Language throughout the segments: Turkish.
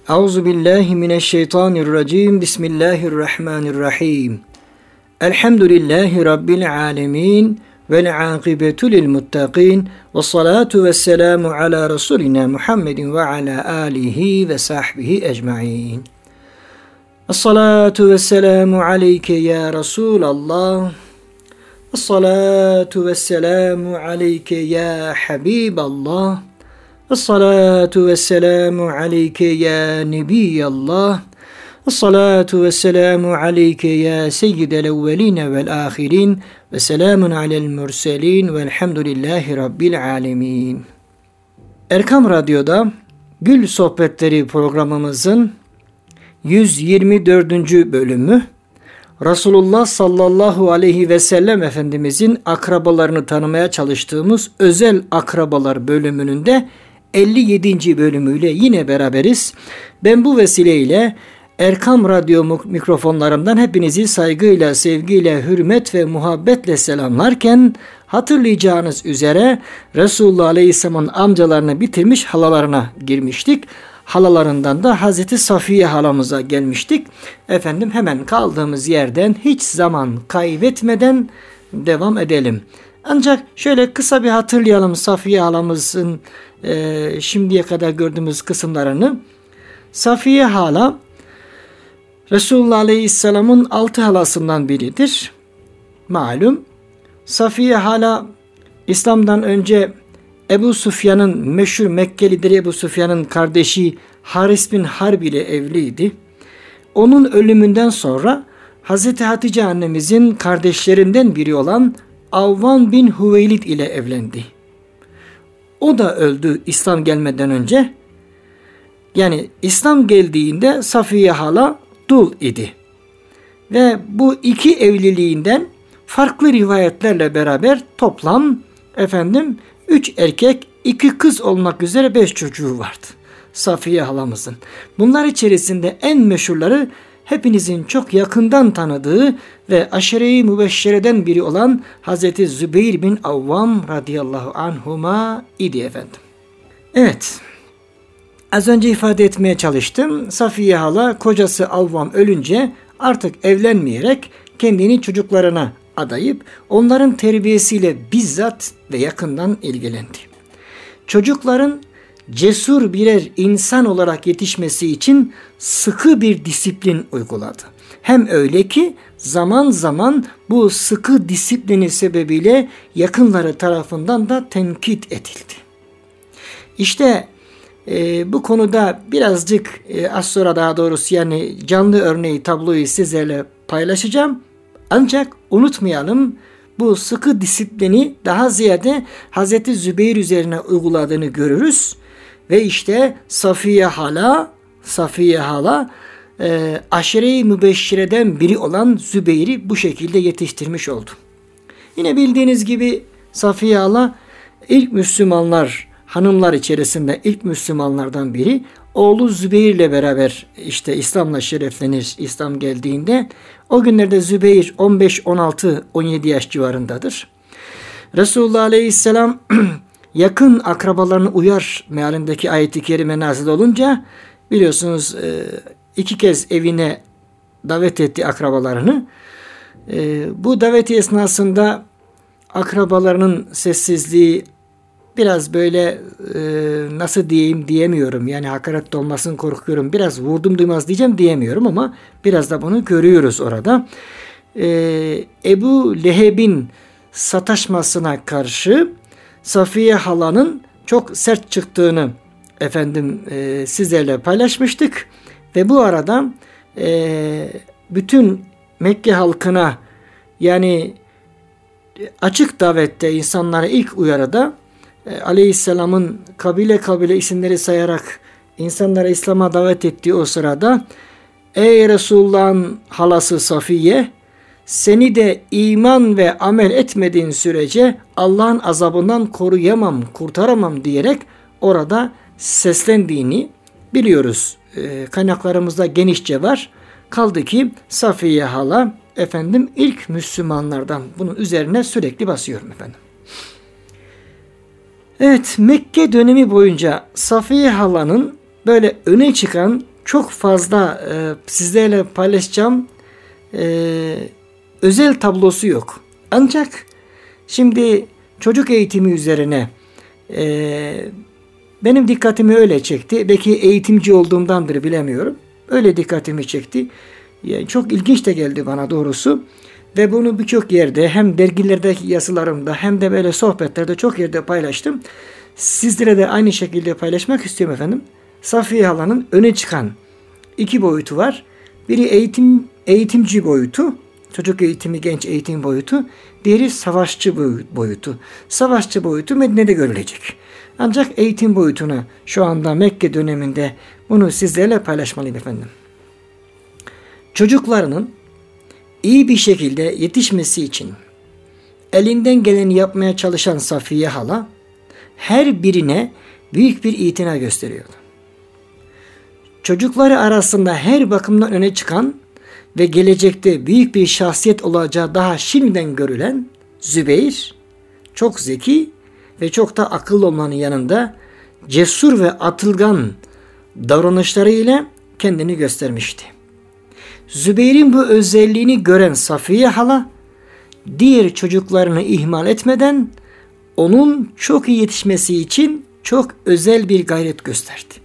Euzubillahimineşşeytanirracim. Bismillahirrahmanirrahim. Elhamdülillahi Rabbil alemin. Vel akibetu lil muttaqin. Ve salatu ve selamu ala Resulina Muhammedin ve ala alihi ve sahbihi ecma'in. Esselatu ve selamu aleyke ya Resulallah. Esselatu ve selamu aleyke ya Habiballah. Esselatu vesselamu aleyke ya Nebiyallah. Esselatu vesselamu aleyke ya seyyidel evveline vel ahirin. Ve selamun alel mürselin velhamdülillahi rabbil alemin. Erkam Radyo'da Gül Sohbetleri programımızın 124. bölümü Resulullah sallallahu aleyhi ve sellem Efendimizin akrabalarını tanımaya çalıştığımız özel akrabalar bölümünün de 57. bölümüyle yine beraberiz. Ben bu vesileyle Erkam Radyo mikrofonlarımdan hepinizi saygıyla, sevgiyle, hürmet ve muhabbetle selamlarken hatırlayacağınız üzere Resulullah Aleyhisselam'ın amcalarını bitirmiş halalarına girmiştik. Halalarından da Hazreti Safiye halamıza gelmiştik. Efendim hemen kaldığımız yerden hiç zaman kaybetmeden devam edelim. Ancak şöyle kısa bir hatırlayalım Safiye halamızın şimdiye kadar gördüğümüz kısımlarını. Safiye hala Resulullah Aleyhisselam'ın 6 halasından biridir. Malum Safiye hala İslam'dan önce Ebu Süfyan'ın meşhur Mekke lideri Ebu Süfyan'ın kardeşi Haris bin Harb ile evliydi. Onun ölümünden sonra Hazreti Hatice annemizin kardeşlerinden biri olan Avvan bin Hüveylid ile evlendi. O da öldü İslam gelmeden önce. Yani İslam geldiğinde Safiye hala dul idi. Ve bu iki evliliğinden farklı rivayetlerle beraber toplam 3 erkek 2 kız olmak üzere 5 çocuğu vardı Safiye halamızın. Bunlar içerisinde en meşhurları hepinizin çok yakından tanıdığı ve aşere-i mübeşşereden biri olan Hazreti Zübeyir bin Avvam radıyallahu anhuma idi efendim. Evet, az önce ifade etmeye çalıştım. Safiye hala kocası Avvam ölünce artık evlenmeyerek kendini çocuklarına adayıp onların terbiyesiyle bizzat ve yakından ilgilendi. Çocukların cesur birer insan olarak yetişmesi için sıkı bir disiplin uyguladı. Hem öyle ki zaman zaman bu sıkı disiplini sebebiyle yakınları tarafından da tenkit edildi. İşte bu konuda birazcık az sonra daha doğrusu yani canlı örneği tabloyu sizlerle paylaşacağım. Ancak unutmayalım bu sıkı disiplini daha ziyade Hazreti Zübeyir üzerine uyguladığını görürüz. Ve işte Safiye hala aşere-i mübeşşireden biri olan Zübeyir'i bu şekilde yetiştirmiş oldu. Yine bildiğiniz gibi Safiye hala ilk Müslümanlar, hanımlar içerisinde ilk Müslümanlardan biri. Oğlu Zübeyir ile beraber işte İslam'la şereflenir İslam geldiğinde. O günlerde Zübeyir 15, 16, 17 yaş civarındadır. Resulullah Aleyhisselam yakın akrabalarını uyar mealindeki ayet-i kerime nazil olunca biliyorsunuz 2 kez evine davet etti akrabalarını. Bu daveti esnasında akrabalarının sessizliği biraz böyle nasıl diyeyim diyemiyorum. Yani hakaret olmasını korkuyorum. Biraz vurdum duymaz diyeceğim diyemiyorum ama biraz da bunu görüyoruz orada. Ebu Leheb'in sataşmasına karşı Safiye halanın çok sert çıktığını sizlerle paylaşmıştık. Ve bu arada bütün Mekke halkına yani açık davette insanlara ilk uyarıda Aleyhisselam'ın kabile isimleri sayarak insanlara İslam'a davet ettiği o sırada ey Resulullah'ın halası Safiye seni de iman ve amel etmediğin sürece Allah'ın azabından koruyamam, kurtaramam diyerek orada seslendiğini biliyoruz. Kaynaklarımızda genişçe var. Kaldı ki Safiye hala ilk Müslümanlardan. Bunun üzerine sürekli basıyorum efendim. Evet, Mekke dönemi boyunca Safiye halanın böyle öne çıkan çok fazla sizlerle paylaşacağım özel tablosu yok. Ancak şimdi çocuk eğitimi üzerine benim dikkatimi öyle çekti. Belki eğitimci olduğumdandır, bilemiyorum. Öyle dikkatimi çekti. Yani çok ilginç de geldi bana doğrusu. Ve bunu birçok yerde, hem dergilerdeki yazılarımda hem de böyle sohbetlerde çok yerde paylaştım. Sizlere de aynı şekilde paylaşmak istiyorum efendim. Safiye halanın öne çıkan iki boyutu var. Biri eğitimci boyutu, çocuk eğitimi, genç eğitim boyutu. Diğeri savaşçı boyutu. Savaşçı boyutu Medine'de görülecek. Ancak eğitim boyutuna şu anda Mekke döneminde bunu sizlerle paylaşmalıyım efendim. Çocuklarının iyi bir şekilde yetişmesi için elinden geleni yapmaya çalışan Safiye hala her birine büyük bir itina gösteriyordu. Çocukları arasında her bakımdan öne çıkan ve gelecekte büyük bir şahsiyet olacağı daha şimdiden görülen Zübeyir, çok zeki ve çok da akıllı olmanın yanında cesur ve atılgan davranışlarıyla kendini göstermişti. Zübeyir'in bu özelliğini gören Safiye hala diğer çocuklarını ihmal etmeden onun çok iyi yetişmesi için çok özel bir gayret gösterdi.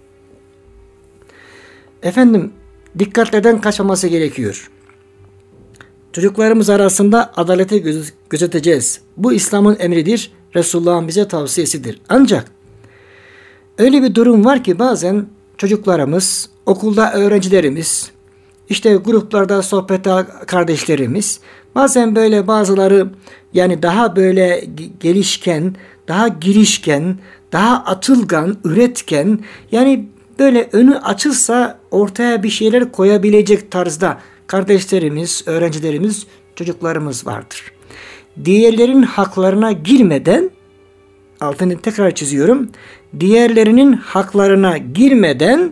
Efendim, dikkatlerden kaçmaması gerekiyor. Çocuklarımız arasında adaleti gözeteceğiz. Bu İslam'ın emridir, Resulullah'ın bize tavsiyesidir. Ancak öyle bir durum var ki bazen çocuklarımız, okulda öğrencilerimiz, işte gruplarda sohbette kardeşlerimiz, bazen böyle bazıları yani daha böyle gelişken, daha girişken, daha atılgan, üretken, yani böyle önü açılsa ortaya bir şeyler koyabilecek tarzda kardeşlerimiz, öğrencilerimiz, çocuklarımız vardır. Diğerlerinin haklarına girmeden, altını tekrar çiziyorum, diğerlerinin haklarına girmeden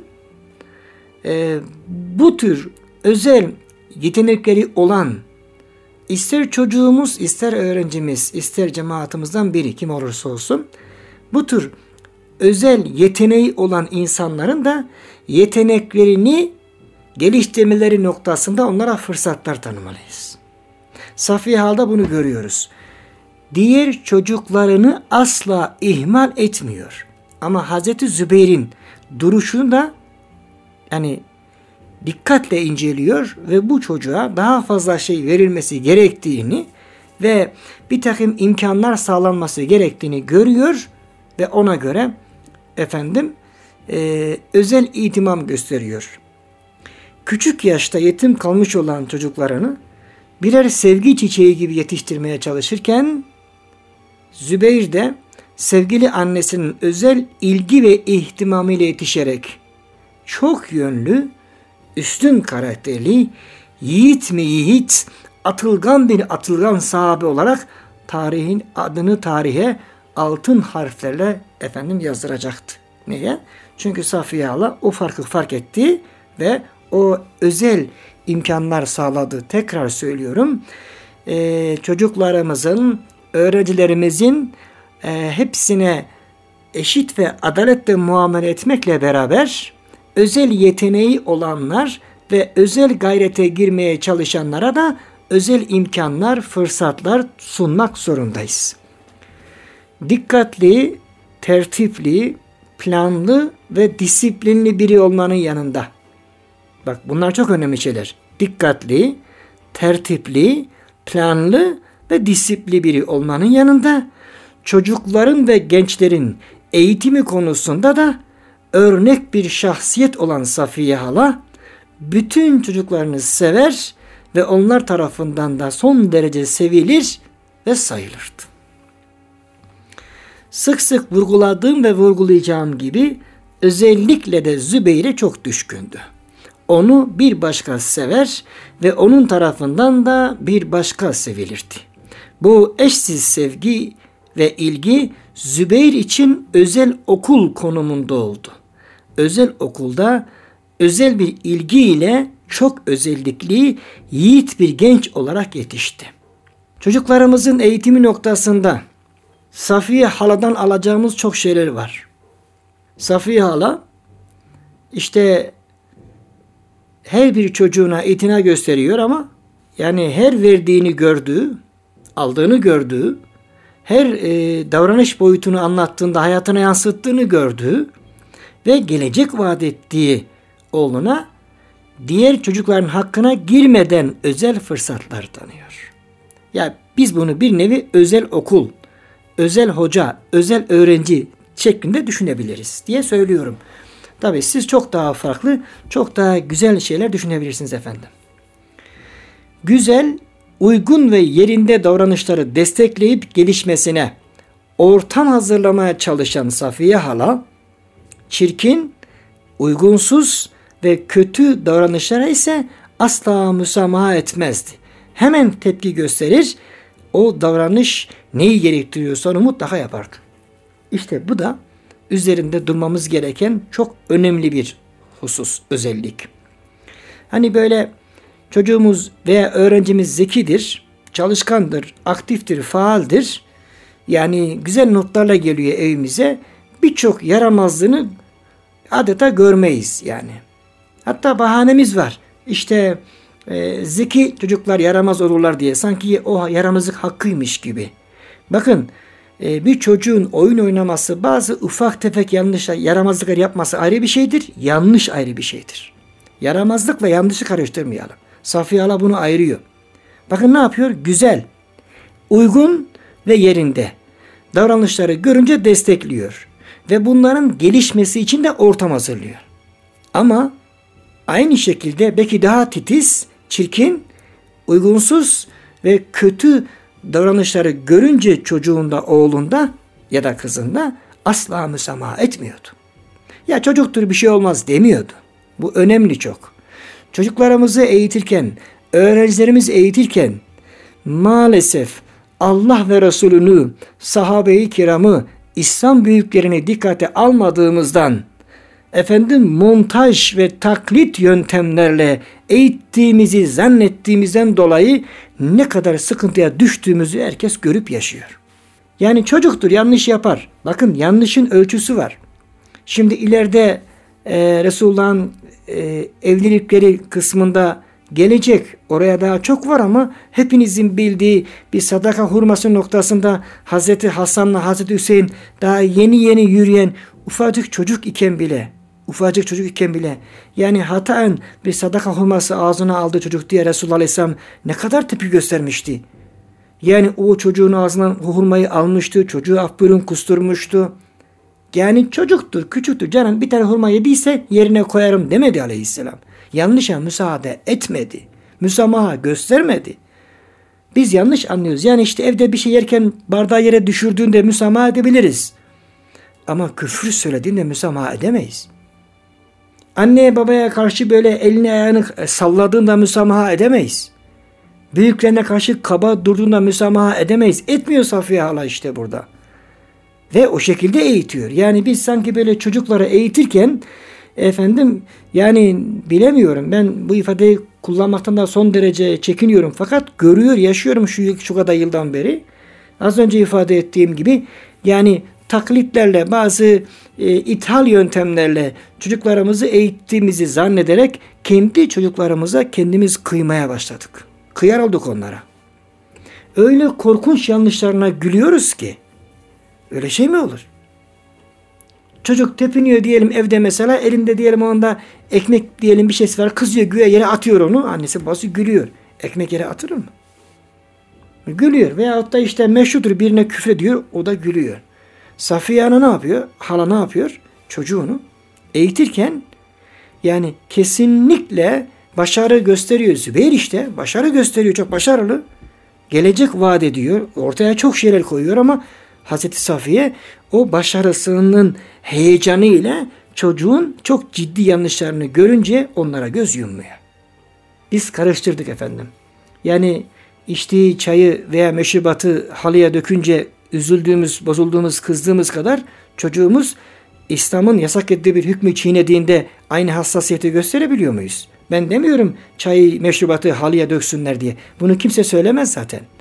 bu tür özel yetenekleri olan ister çocuğumuz, ister öğrencimiz, ister cemaatimizden biri kim olursa olsun bu tür özel yeteneği olan insanların da yeteneklerini geliştirmeleri noktasında onlara fırsatlar tanımalıyız. Safiye halde bunu görüyoruz. Diğer çocuklarını asla ihmal etmiyor. Ama Hazreti Zübeyir'in duruşunu da yani dikkatle inceliyor ve bu çocuğa daha fazla şey verilmesi gerektiğini ve bir takım imkanlar sağlanması gerektiğini görüyor ve ona göre özel ihtimam gösteriyor. Küçük yaşta yetim kalmış olan çocuklarını birer sevgi çiçeği gibi yetiştirmeye çalışırken Zübeyir de sevgili annesinin özel ilgi ve ihtimamıyla yetişerek çok yönlü, üstün karakterli, yiğit mi yiğit, atılgan bir atılgan sahabe olarak tarihin adını tarihe altın harflerle yazdıracaktı. Niye? Çünkü Safiye hala o farkı fark etti ve o özel imkanlar sağladı. Tekrar söylüyorum. Çocuklarımızın, öğrencilerimizin hepsine eşit ve adaletle muamele etmekle beraber özel yeteneği olanlar ve özel gayrete girmeye çalışanlara da özel imkanlar, fırsatlar sunmak zorundayız. Dikkatli, tertipli, planlı ve disiplinli biri olmanın yanında. Bak bunlar çok önemli şeyler. Dikkatli, tertipli, planlı ve disiplinli biri olmanın yanında çocukların ve gençlerin eğitimi konusunda da örnek bir şahsiyet olan Safiye hala bütün çocuklarını sever ve onlar tarafından da son derece sevilir ve sayılırdı. Sık sık vurguladığım ve vurgulayacağım gibi özellikle de Zübeyir'e çok düşkündü. Onu bir başka sever ve onun tarafından da bir başka sevilirdi. Bu eşsiz sevgi ve ilgi Zübeyir için özel okul konumunda oldu. Özel okulda özel bir ilgiyle çok özellikli yiğit bir genç olarak yetişti. Çocuklarımızın eğitimi noktasında Safiye haladan alacağımız çok şeyler var. Safiye hala işte her bir çocuğuna itina gösteriyor ama yani her verdiğini gördüğü, aldığını gördüğü, her davranış boyutunu anlattığında hayatına yansıttığını gördüğü ve gelecek vaat ettiği oğluna diğer çocukların hakkına girmeden özel fırsatlar tanıyor. Ya biz bunu bir nevi özel okul, özel hoca, özel öğrenci şeklinde düşünebiliriz diye söylüyorum. Tabii siz çok daha farklı, çok daha güzel şeyler düşünebilirsiniz efendim. Güzel, uygun ve yerinde davranışları destekleyip gelişmesine ortam hazırlamaya çalışan Safiye hala, çirkin, uygunsuz ve kötü davranışlara ise asla müsamaha etmezdi. Hemen tepki gösterir, o davranış neyi gerektiriyorsa onu mutlaka yapardı. İşte bu da üzerinde durmamız gereken çok önemli bir husus, özellik. Hani böyle çocuğumuz veya öğrencimiz zekidir, çalışkandır, aktiftir, faaldir. Yani güzel notlarla geliyor evimize. Birçok yaramazlığını adeta görmeyiz yani. Hatta bahanemiz var. İşte zeki çocuklar yaramaz olurlar diye. Sanki o yaramazlık hakkıymış gibi. Bakın bir çocuğun oyun oynaması, bazı ufak tefek yanlışlar, yaramazlıklar yapması ayrı bir şeydir. Yanlış ayrı bir şeydir. Yaramazlıkla yanlışı karıştırmayalım. Safiye hala bunu ayırıyor. Bakın ne yapıyor? Güzel, uygun ve yerinde davranışları görünce destekliyor. Ve bunların gelişmesi için de ortam hazırlıyor. Ama aynı şekilde belki daha titiz, çirkin, uygunsuz ve kötü davranışları görünce çocuğunda, oğlunda ya da kızında asla müsamaha etmiyordu. Ya çocuktur bir şey olmaz demiyordu. Bu önemli çok. Çocuklarımızı eğitirken, öğrencilerimizi eğitirken maalesef Allah ve Resulünü, sahabe-i kiramı, İslam büyüklerini dikkate almadığımızdan montaj ve taklit yöntemlerle eğittiğimizi zannettiğimizden dolayı ne kadar sıkıntıya düştüğümüzü herkes görüp yaşıyor. Yani çocuktur, yanlış yapar. Bakın yanlışın ölçüsü var. Şimdi ileride Resulullah'ın evlilikleri kısmında gelecek. Oraya daha çok var ama hepinizin bildiği bir sadaka hurması noktasında Hazreti Hasan'la Hazreti Hüseyin daha yeni yürüyen ufacık çocuk iken bile yani hataen bir sadaka hurması ağzına aldı çocuk diye Resulullah Aleyhisselam ne kadar tepki göstermişti. Yani o çocuğun ağzından hurmayı almıştı, çocuğu af buyurun kusturmuştu. Yani çocuktur, küçüktür canım, bir tane hurma yediyse yerine koyarım demedi Aleyhisselam. Yanlışa müsaade etmedi. Müsamaha göstermedi. Biz yanlış anlıyoruz. Yani işte evde bir şey yerken bardağı yere düşürdüğünde müsamaha edebiliriz. Ama küfür söylediğinde müsamaha edemeyiz. Anneye babaya karşı böyle elini ayağını salladığında müsamaha edemeyiz. Büyüklerine karşı kaba durduğunda müsamaha edemeyiz. Etmiyor Safiye hala işte burada. Ve o şekilde eğitiyor. Yani biz sanki böyle çocukları eğitirken yani bilemiyorum, ben bu ifadeyi kullanmaktan da son derece çekiniyorum. Fakat görüyor, yaşıyorum şu kadar yıldan beri. Az önce ifade ettiğim gibi yani taklitlerle, bazı ithal yöntemlerle çocuklarımızı eğittiğimizi zannederek kendi çocuklarımıza kendimiz kıymaya başladık. Kıyar olduk onlara. Öyle korkunç yanlışlarına gülüyoruz ki. Öyle şey mi olur? Çocuk tepiniyor diyelim evde mesela, elinde diyelim o anda ekmek diyelim bir şeysi var, kızıyor güya yere atıyor onu. Annesi babası gülüyor. Ekmek yere atılır mı? Gülüyor. Veyahut da işte meşrudur, birine küfrediyor, o da gülüyor. Safiye Ana ne yapıyor? Hala ne yapıyor? Çocuğunu eğitirken yani kesinlikle başarı gösteriyor. Zübeyir işte başarı gösteriyor, çok başarılı. Gelecek vaat ediyor. Ortaya çok şeyler koyuyor ama Hazreti Safiye o başarısının heyecanıyla çocuğun çok ciddi yanlışlarını görünce onlara göz yummuyor. Biz karıştırdık efendim. Yani içtiği çayı veya meşrubatı halıya dökünce üzüldüğümüz, bozulduğumuz, kızdığımız kadar çocuğumuz İslam'ın yasak ettiği bir hükmü çiğnediğinde aynı hassasiyeti gösterebiliyor muyuz? Ben demiyorum çayı, meşrubatı halıya döksünler diye. Bunu kimse söylemez zaten.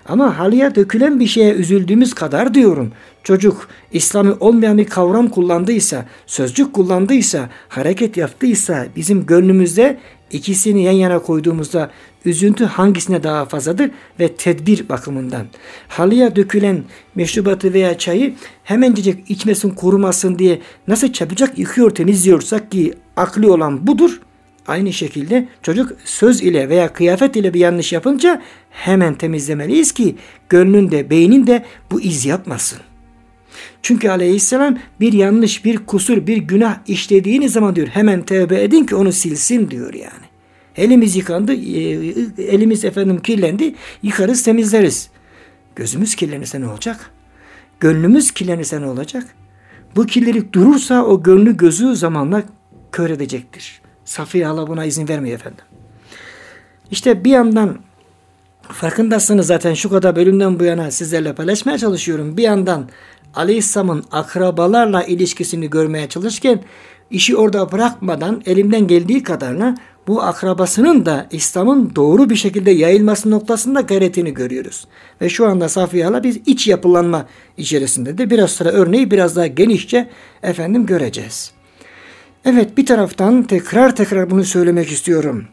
Ama halıya dökülen bir şeye üzüldüğümüz kadar diyorum. Çocuk İslami olmayan bir kavram kullandıysa, sözcük kullandıysa, hareket yaptıysa bizim gönlümüzde ikisini yan yana koyduğumuzda üzüntü hangisine daha fazladır ve tedbir bakımından. Halıya dökülen meşrubatı veya çayı hemencecik içmesin, kurumasın diye nasıl çabucak yıkıyor, temizliyorsak ki akli olan budur. Aynı şekilde çocuk söz ile veya kıyafet ile bir yanlış yapınca hemen temizlemeliyiz ki gönlünde, beyninde bu iz yapmasın. Çünkü aleyhisselam bir yanlış, bir kusur, bir günah işlediğiniz zaman diyor hemen tevbe edin ki onu silsin diyor yani. Elimiz yıkandı, elimiz kirlendi, yıkarız, temizleriz. Gözümüz kirlenirse ne olacak? Gönlümüz kirlenirse ne olacak? Bu kirlilik durursa o gönlü gözü zamanla kör edecektir. Safiye hala buna izin vermiyor efendim. İşte bir yandan farkındasınız zaten şu kadar bölümden bu yana sizlerle paylaşmaya çalışıyorum. Bir yandan Aleyhisselam'ın akrabalarla ilişkisini görmeye çalışırken işi orada bırakmadan elimden geldiği kadarıyla bu akrabasının da İslam'ın doğru bir şekilde yayılması noktasında gayretini görüyoruz. Ve şu anda Safiye hala biz iç yapılanma içerisinde de biraz sonra örneği biraz daha genişçe göreceğiz. Evet, bir taraftan tekrar bunu söylemek istiyorum.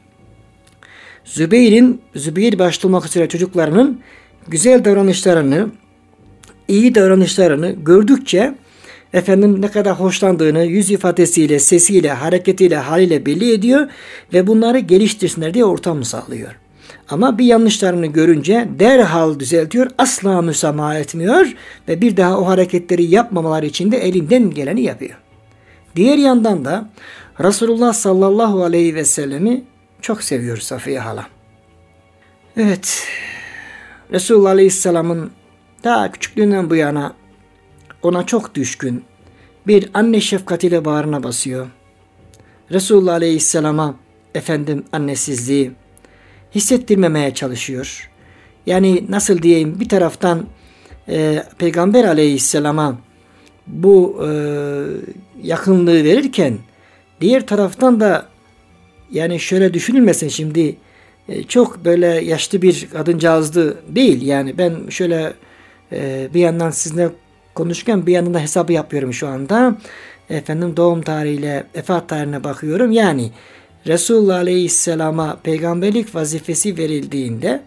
Zübeyir başta olmak üzere çocuklarının güzel davranışlarını, iyi davranışlarını gördükçe ne kadar hoşlandığını yüz ifadesiyle, sesiyle, hareketiyle, haliyle belli ediyor ve bunları geliştirsinler diye ortam sağlıyor. Ama bir yanlışlarını görünce derhal düzeltiyor, asla müsamaha etmiyor ve bir daha o hareketleri yapmamaları için de elinden geleni yapıyor. Diğer yandan da Resulullah sallallahu aleyhi ve sellemi çok seviyor Safiye hala. Evet, Resulullah aleyhisselamın daha küçüklüğünden bu yana ona çok düşkün, bir anne şefkatiyle bağrına basıyor. Resulullah aleyhisselama annesizliği hissettirmemeye çalışıyor. Yani nasıl diyeyim, bir taraftan Peygamber aleyhisselama bu yakınlığı verirken diğer taraftan da yani şöyle düşünülmesin şimdi çok böyle yaşlı bir kadıncağızdı değil. Yani ben şöyle bir yandan sizinle konuşurken bir yandan da hesabı yapıyorum şu anda. Doğum tarihiyle vefat tarihine bakıyorum. Yani Resulullah Aleyhisselam'a peygamberlik vazifesi verildiğinde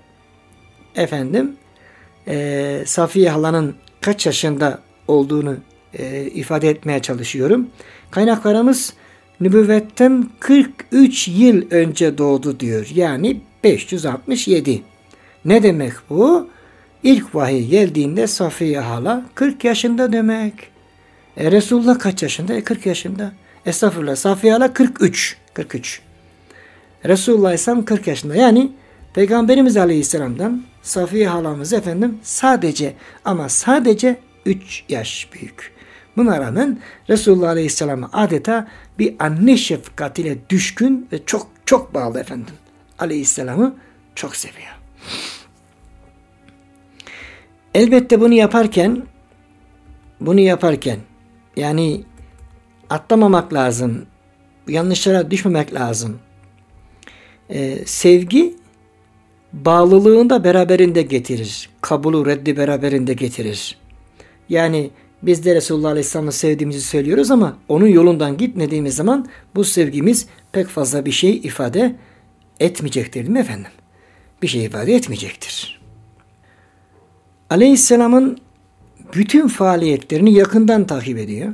Safiye halanın kaç yaşında olduğunu ifade etmeye çalışıyorum. Kaynaklarımız nübüvvetten 43 yıl önce doğdu diyor. Yani 567. Ne demek bu? İlk vahiy geldiğinde Safiye hala 40 yaşında demek. Resulullah kaç yaşında? 40 yaşında. Estağfurullah. Safiye hala 43. Resulullah ise 40 yaşında. Yani Peygamberimiz Aleyhisselam'dan Safiye halamız sadece 3 yaş büyük. Buna rağmen Resulullah Aleyhisselam'a adeta bir anne şefkatiyle düşkün ve çok bağlı Aleyhisselam'ı çok seviyor. Elbette bunu yaparken yani atlamamak lazım, yanlışlara düşmemek lazım. Sevgi bağlılığını da beraberinde getirir. Kabulü, reddi beraberinde getirir. Yani biz de Resulullah Aleyhisselam'ı sevdiğimizi söylüyoruz ama onun yolundan gitmediğimiz zaman bu sevgimiz pek fazla bir şey ifade etmeyecektir değil mi efendim? Bir şey ifade etmeyecektir. Aleyhisselam'ın bütün faaliyetlerini yakından takip ediyor.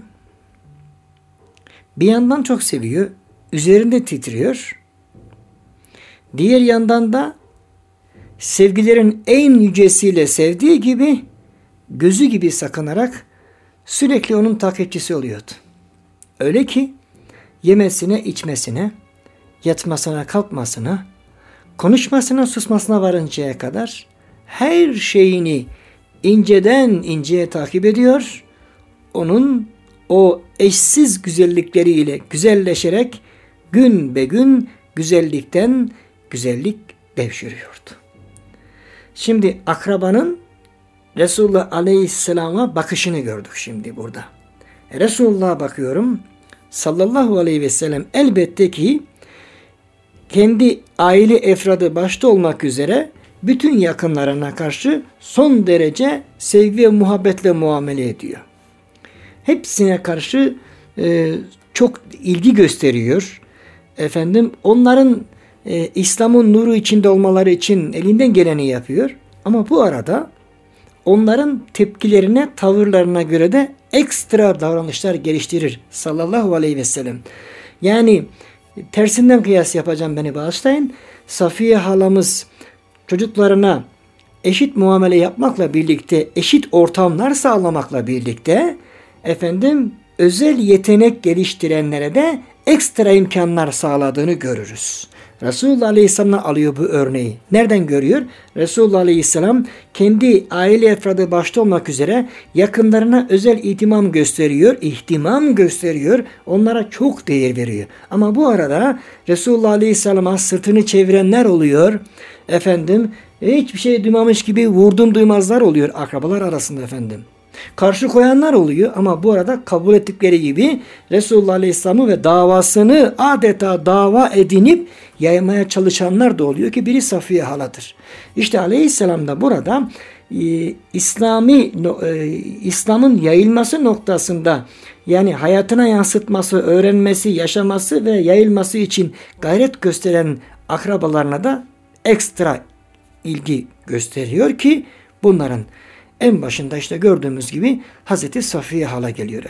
Bir yandan çok seviyor, üzerinde titriyor. Diğer yandan da sevgilerin en yücesiyle sevdiği gibi gözü gibi sakınarak sürekli onun takipçisi oluyordu. Öyle ki yemesine, içmesine, yatmasına, kalkmasına, konuşmasına, susmasına varıncaya kadar her şeyini inceden inceye takip ediyor. Onun o eşsiz güzellikleriyle güzelleşerek gün be gün güzellikten güzellik devşiriyordu. Şimdi akrabanın Resulullah Aleyhisselam'a bakışını gördük şimdi burada. Resulullah'a bakıyorum. Sallallahu aleyhi ve sellem elbette ki kendi aile efradı başta olmak üzere bütün yakınlarına karşı son derece sevgi ve muhabbetle muamele ediyor. Hepsine karşı çok ilgi gösteriyor. Onların İslam'ın nuru içinde olmaları için elinden geleni yapıyor. Ama bu arada onların tepkilerine, tavırlarına göre de ekstra davranışlar geliştirir sallallahu aleyhi ve sellem. Yani tersinden kıyas yapacağım, beni bağışlayın. Safiye halamız çocuklarına eşit muamele yapmakla birlikte, eşit ortamlar sağlamakla birlikte özel yetenek geliştirenlere de ekstra imkanlar sağladığını görürüz. Resulullah Aleyhisselam'dan alıyor bu örneği. Nereden görüyor? Resulullah Aleyhisselam kendi aile efradı başta olmak üzere yakınlarına özel ihtimam gösteriyor. Onlara çok değer veriyor. Ama bu arada Resulullah Aleyhisselam'a sırtını çevirenler oluyor. Hiçbir şey duymamış gibi vurdum duymazlar oluyor akrabalar arasında Karşı koyanlar oluyor ama bu arada kabul ettikleri gibi Resulullah Aleyhisselam'ı ve davasını adeta dava edinip yaymaya çalışanlar da oluyor ki biri Safiye haladır. İşte Aleyhisselam da burada İslam'ın yayılması noktasında, yani hayatına yansıtması, öğrenmesi, yaşaması ve yayılması için gayret gösteren akrabalarına da ekstra ilgi gösteriyor ki bunların en başında işte gördüğümüz gibi Hazreti Safiye hala geliyor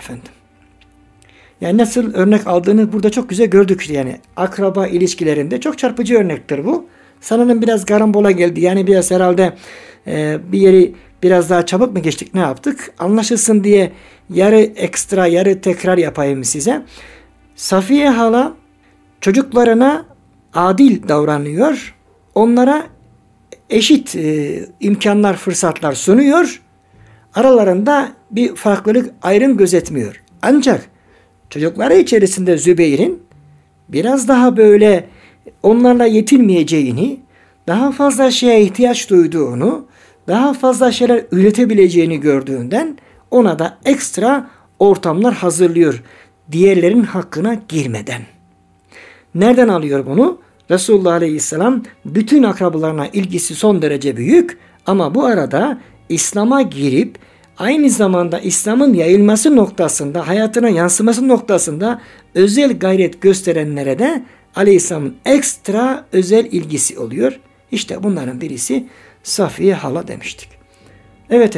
Yani nasıl örnek aldığını burada çok güzel gördük. Yani akraba ilişkilerinde çok çarpıcı örnektir bu. Sanırım biraz karambola geldi. Yani biraz herhalde bir yeri biraz daha çabuk mu geçtik, ne yaptık? Anlaşılsın diye yarı ekstra yarı tekrar yapayım size. Safiye hala çocuklarına adil davranıyor. Onlara eşit imkanlar, fırsatlar sunuyor. Aralarında bir farklılık, ayrım gözetmiyor. Ancak çocukları içerisinde Zübeyir'in biraz daha böyle onlarla yetinmeyeceğini, daha fazla şeye ihtiyaç duyduğunu, daha fazla şeyler üretebileceğini gördüğünden ona da ekstra ortamlar hazırlıyor. Diğerlerin hakkına girmeden. Nereden alıyor bunu? Resulullah Aleyhisselam bütün akrabalarına ilgisi son derece büyük ama bu arada İslam'a girip aynı zamanda İslam'ın yayılması noktasında, hayatına yansıması noktasında özel gayret gösterenlere de Aleyhisselam'ın ekstra özel ilgisi oluyor. İşte bunların birisi Safiye hala demiştik. Evet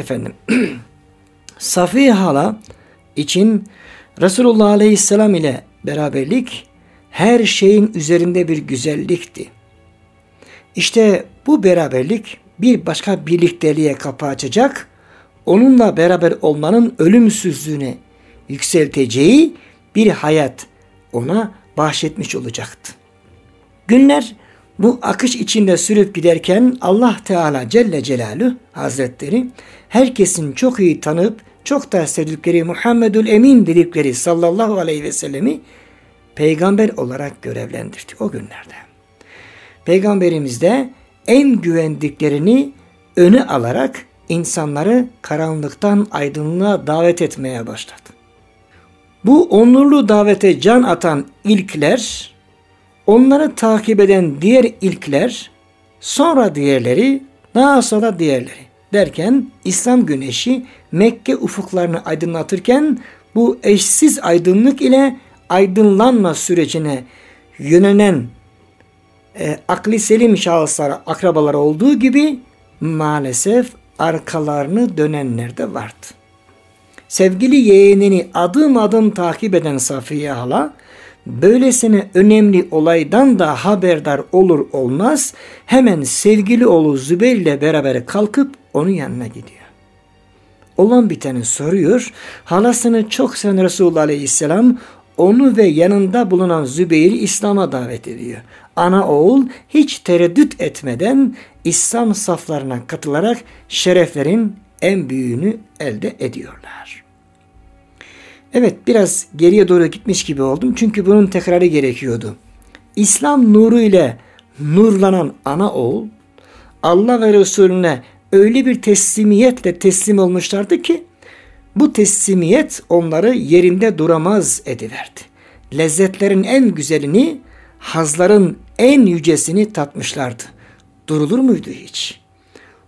Safiye hala için Resulullah Aleyhisselam ile beraberlik her şeyin üzerinde bir güzellikti. İşte bu beraberlik bir başka birlikteliğe kapı açacak, onunla beraber olmanın ölümsüzlüğüne yükselteceği bir hayat ona bahşetmiş olacaktı. Günler bu akış içinde sürüp giderken Allah Teala Celle Celaluhu Hazretleri herkesin çok iyi tanıp çok da sevdikleri Muhammedül Emin dedikleri sallallahu aleyhi ve sellemi peygamber olarak görevlendirdi o günlerde. Peygamberimiz de en güvendiklerini öne alarak insanları karanlıktan aydınlığa davet etmeye başladı. Bu onurlu davete can atan ilkler, onları takip eden diğer ilkler, sonra diğerleri, daha sonra diğerleri derken İslam güneşi Mekke ufuklarını aydınlatırken bu eşsiz aydınlık ile aydınlanma sürecine yönelen akli selim şahıslara, akrabalara olduğu gibi maalesef arkalarını dönenler de vardı. Sevgili yeğenini adım adım takip eden Safiye hala, böylesine önemli olaydan da haberdar olur olmaz hemen sevgili oğlu Zübeyir ile beraber kalkıp onun yanına gidiyor. Olan biteni soruyor. Halasını çok seven Resulullah Aleyhisselam onu ve yanında bulunan Zübeyir'i İslam'a davet ediyor. Ana oğul hiç tereddüt etmeden İslam saflarına katılarak şereflerin en büyüğünü elde ediyorlar. Evet, biraz geriye doğru gitmiş gibi oldum çünkü bunun tekrarı gerekiyordu. İslam nuru ile nurlanan ana oğul Allah ve Resulüne öyle bir teslimiyetle teslim olmuşlardı ki bu teslimiyet onları yerinde duramaz ediverdi. Lezzetlerin en güzelini, hazların en yücesini tatmışlardı. Durulur muydu hiç?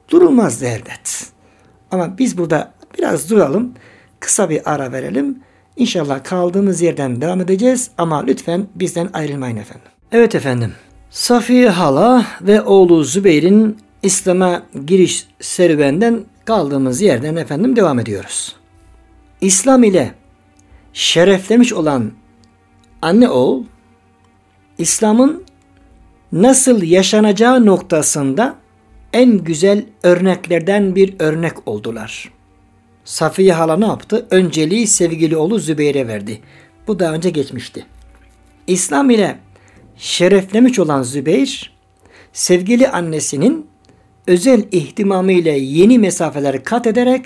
durulmaz elbet. Ama biz burada biraz duralım. Kısa bir ara verelim. İnşallah kaldığımız yerden devam edeceğiz. Ama lütfen bizden ayrılmayın efendim. Evet efendim. Safiye hala ve oğlu Zübeyir'in İslam'a giriş serüveninden kaldığımız yerden efendim devam ediyoruz. İslam ile şereflemiş olan anne oğul, İslam'ın nasıl yaşanacağı noktasında en güzel örneklerden bir örnek oldular. Safiye hala ne yaptı? Önceliği sevgili oğlu Zübeyir'e verdi. Bu daha önce geçmişti. İslam ile şereflemiş olan Zübeyir, sevgili annesinin özel ihtimamıyla yeni mesafeleri kat ederek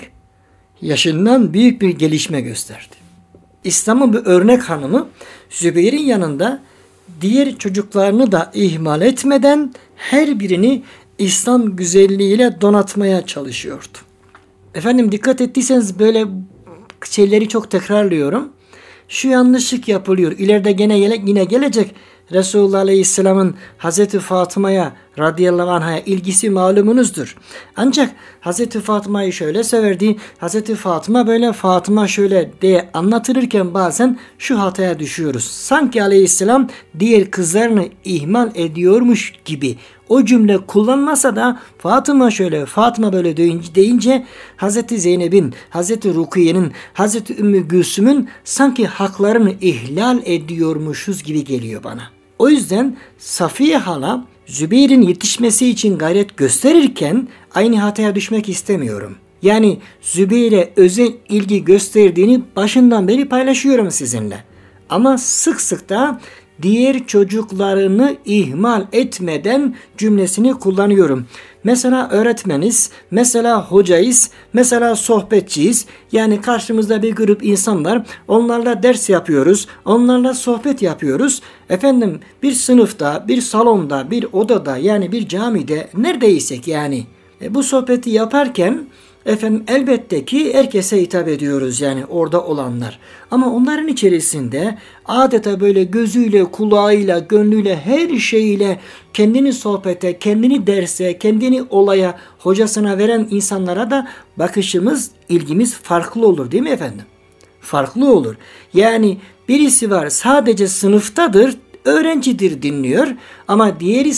yaşından büyük bir gelişme gösterdi. İslam'ın bir örnek hanımı Zübeyir'in yanında diğer çocuklarını da ihmal etmeden her birini İslam güzelliğiyle donatmaya çalışıyordu. Efendim dikkat ettiyseniz böyle şeyleri çok tekrarlıyorum. Şu yanlışlık yapılıyor. İleride yine gelecek. Resulullah Aleyhisselam'ın Hazreti Fatıma'ya radıyallahu anh'a ilgisi malumunuzdur. Ancak Hazreti Fatıma'yı şöyle severdi, Hazreti Fatıma böyle, Fatıma şöyle diye anlatılırken bazen şu hataya düşüyoruz. Sanki Aleyhisselam diğer kızlarını ihmal ediyormuş gibi o cümle kullanmasa da Fatıma şöyle, Fatıma böyle deyince Hazreti Zeynep'in, Hazreti Rukiye'nin, Hazreti Ümmü Gülsüm'ün sanki haklarını ihlal ediyormuşuz gibi geliyor bana. O yüzden Safiye hala Zübeyir'in yetişmesi için gayret gösterirken aynı hataya düşmek istemiyorum. Yani Zübeyir'e özel ilgi gösterdiğini başından beri paylaşıyorum sizinle. Ama sık sık da diğer çocuklarını ihmal etmeden cümlesini kullanıyorum. Mesela öğretmeniz, mesela hocayız, mesela sohbetçiyiz. Yani karşımızda bir grup insan var. Onlarla ders yapıyoruz, onlarla sohbet yapıyoruz. Efendim bir sınıfta, bir salonda, bir odada yani bir camide neredeysek yani bu sohbeti yaparken efendim elbette ki herkese hitap ediyoruz yani orada olanlar. Ama onların içerisinde adeta böyle gözüyle, kulağıyla, gönlüyle, her şeyiyle kendini sohbete, kendini derse, kendini olaya, hocasına veren insanlara da bakışımız, ilgimiz farklı olur değil mi efendim? Farklı olur. Yani birisi var sadece sınıftadır, öğrencidir dinliyor ama diğeri